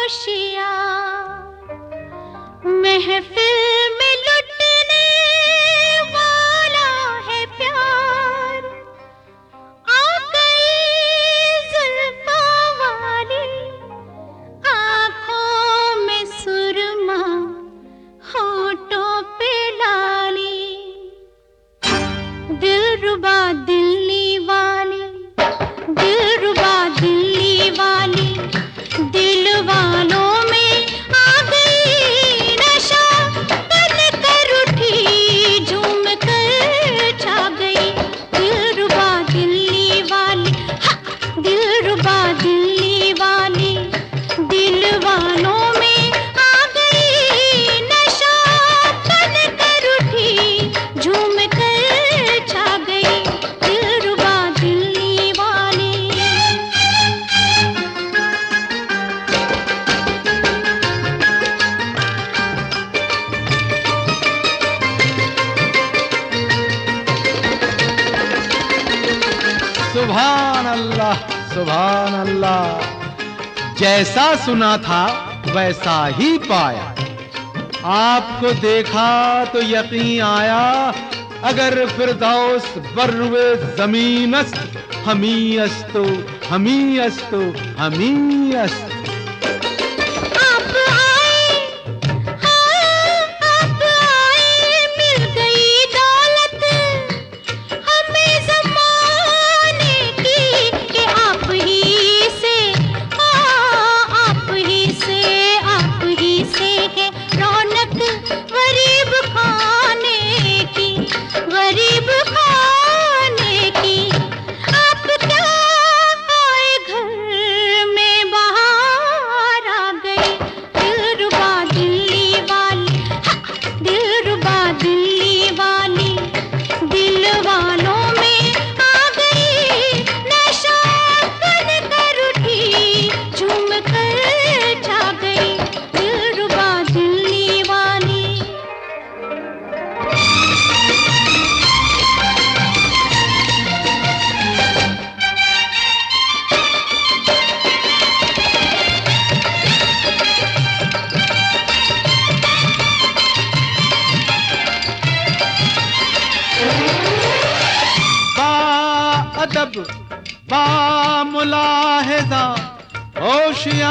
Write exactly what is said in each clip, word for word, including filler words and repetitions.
महफिल में लुटने वाला है प्यार, आ गई जुल्फों वाली, आँखों में सुरमा, होठों पे लाली। दिलरुबा दिल्ली वाली, दिलरुबा दिल्ली वाली, दिल वालों में आ गई नशा, बन कर उठी झूम कर छा गई। दिलरुबा दिल्ली वाली, हा, दिलरुबा दिल्ली वाली, दिल वालों में आ गई नशा, बन कर उठी झूम कर छा गई। दिलरुबा दिल्ली वाली। सुभान अल्लाह, सुभान अल्लाह। जैसा सुना था वैसा ही पाया। आपको देखा तो यकीन आया, अगर फिरदौस बर्वे ज़मीन अस्त, हमी अस्तो, हमी अस्तो, हमी अस्त। आप आए, हाँ आप आए, मिल गई दौलत हमें ज़माने की, कि आप ही से, हाँ आप ही से, आप ही से है रौनक गरीब खाने की, गरीब खाने की। आप क्या आए घर में बाहर आ गए। दिलरुबा दिल्ली वाली, हा, दिलरुबा दिल्ली वाली, दिल वालों में आ गई नशा, बन कर उठी झूम कर छा गई। दिलरुबा दिल्ली वाली। बाअदब, बामुलाहिज़ा, होशियार,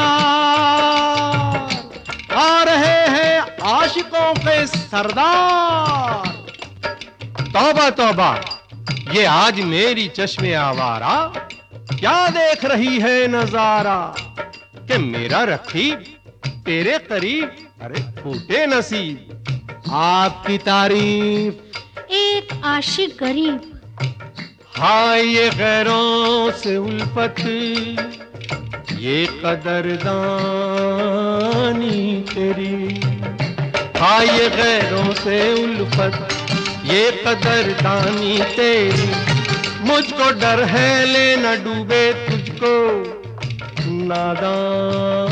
आ रहे हैं आशिकों के सरदार। तौबा तौबा, ये आज मेरी चश्मे आवारा, क्या देख रही है नजारा, कि मेरा रखीब तेरे करीब, अरे फूटे नसीब। आपकी तारीफ एक आशिक गरीब, हाय ये गैरों से उल्फत, ये कदरदानी तेरी। हाय ये गैरों से उल्फत, ये कदरदानी तेरी। मुझको डर है ले न डूबे तुझको नादानी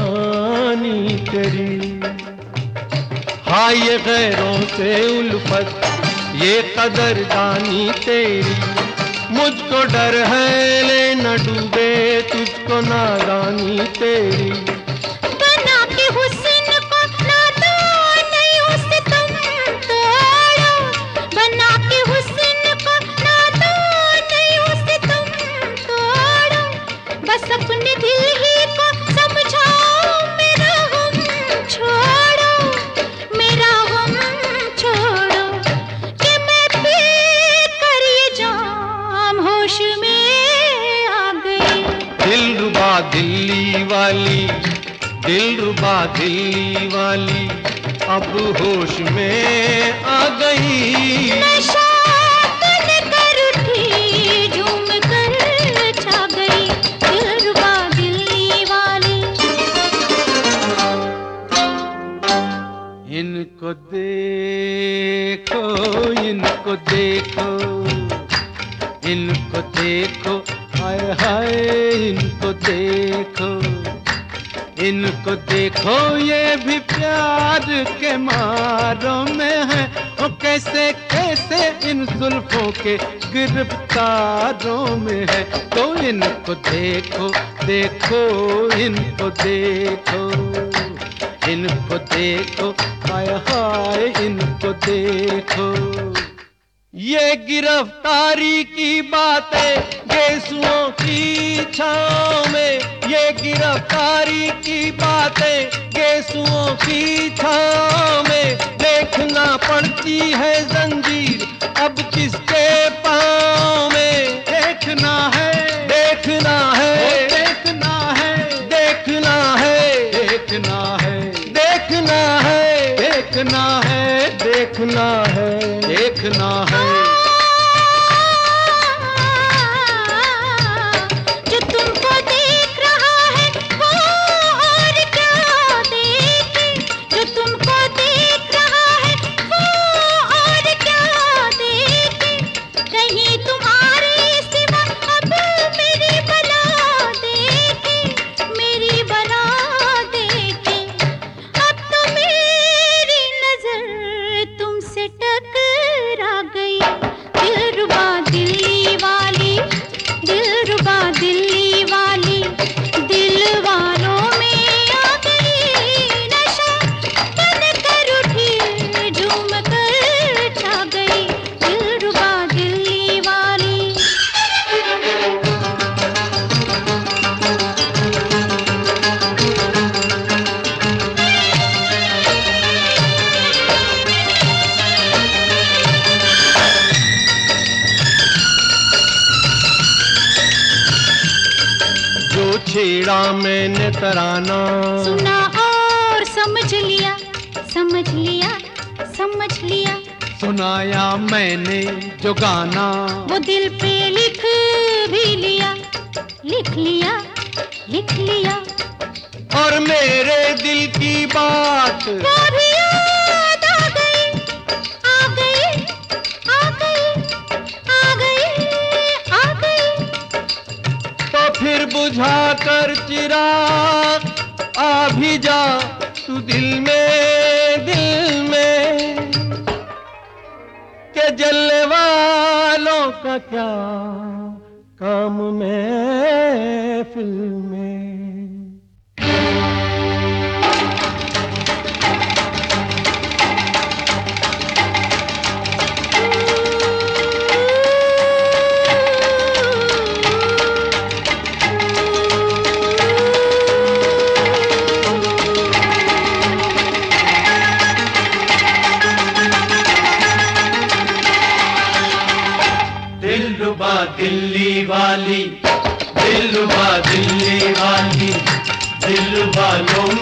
तेरी। हाय ये गैरों से उल्फत, ये कदरदानी तेरी। मुझको डर है ले न डूबे तुझको नादानी तेरी। बना के हुस्न को नादान नहीं उसे तुम तोड़ो, बना के हुस्न को नादान नहीं उसे तुम तोड़ो। बस अपने दिल ही को समझाओ, मेरा गम छोड़ो, मेरा गम छोड़ो, कि मैं पी कर ये जाम होश में आ गई। दिलरुबा दिल्ली वाली, दिलरुबा दिल्ली वाली, अब होश में आ गई। नशा बन कर उठी झूम कर छा गई। दिलरुबा दिल्ली वाली। इनको देखो, इनको देखो, इनको देखो, हाय हाय इनको देखो, इनको देखो, ये भी प्यार के मारों में है। ओ कैसे कैसे इन जुल्फों के गिरफ्तारों में है। तो इनको देखो, देखो, इनको देखो। इनको देखो, हाय हाय इनको देखो। ये गिरफ्तारी की बातें गेसुओं की छाँव में, ये गिरफ्तारी की बातें गेसुओं की छाँव में, देखना पड़ती है जंजीर अब किसके पाँव में। देखना है, देखना है, देखना है, देखना है, देखना है, देखना है, देखना है, देखना है, देखना है। जो तुमको देख रहा है वो और क्या देखे, जो तुमको देख रहा है वो और क्या देखे, कहीं तुम्हारे सिवा अब मेरी बला देखे, मेरी बला देखे। अब तो मेरी नजर तुमसे टकरा गई, दिलरुबा दिल्ली वाली, दिलरुबा दिल्ली वाली, दिल वालों में आ गई नशा, बन कर उठी झूम कर छा गई, दिलरुबा दिल्ली वाली। जो छेड़ा मैंने तराना, सुना और समझ लिया, समझ लिया, समझ लिया, सुनाया मैंने जो गाना, वो दिल पे लिख भी लिया, लिख लिया, लिख लिया, और मेरे दिल की बात वो भी याद आ गई, आ गई, आ गई, आ गई, आ गई। तो फिर बुझा कर चिराग आ भी जा तू दिल में, दिल में, के जलने वालों का क्या काम महफिल में। दिलरुबा दिल्ली वाली, दिलरुबा दिल्ली वाली, दिल वालों